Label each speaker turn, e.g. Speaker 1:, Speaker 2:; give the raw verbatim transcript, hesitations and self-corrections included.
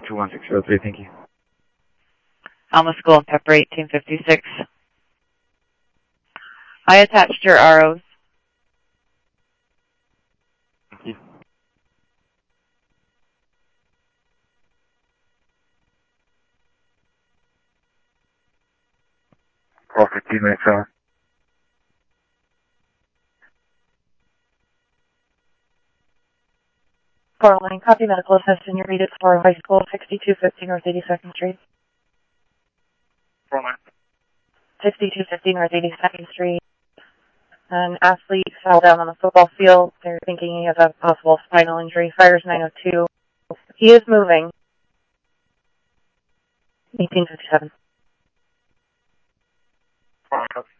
Speaker 1: two one six zero three, thank you.
Speaker 2: Alma School and Pepper eighteen fifty-six. I attached your R Os.
Speaker 1: Thank you. Call fifteen minutes on.
Speaker 3: Caroline, copy medical assistant. You're needed for high school, sixty-two fifty North eighty-second Street.
Speaker 1: Caroline.
Speaker 3: sixty-two fifty North eighty-second Street. An athlete fell down on the football field. They're thinking he has a possible spinal injury. Fires nine oh two. He is moving. eighteen fifty-seven.
Speaker 1: Caroline.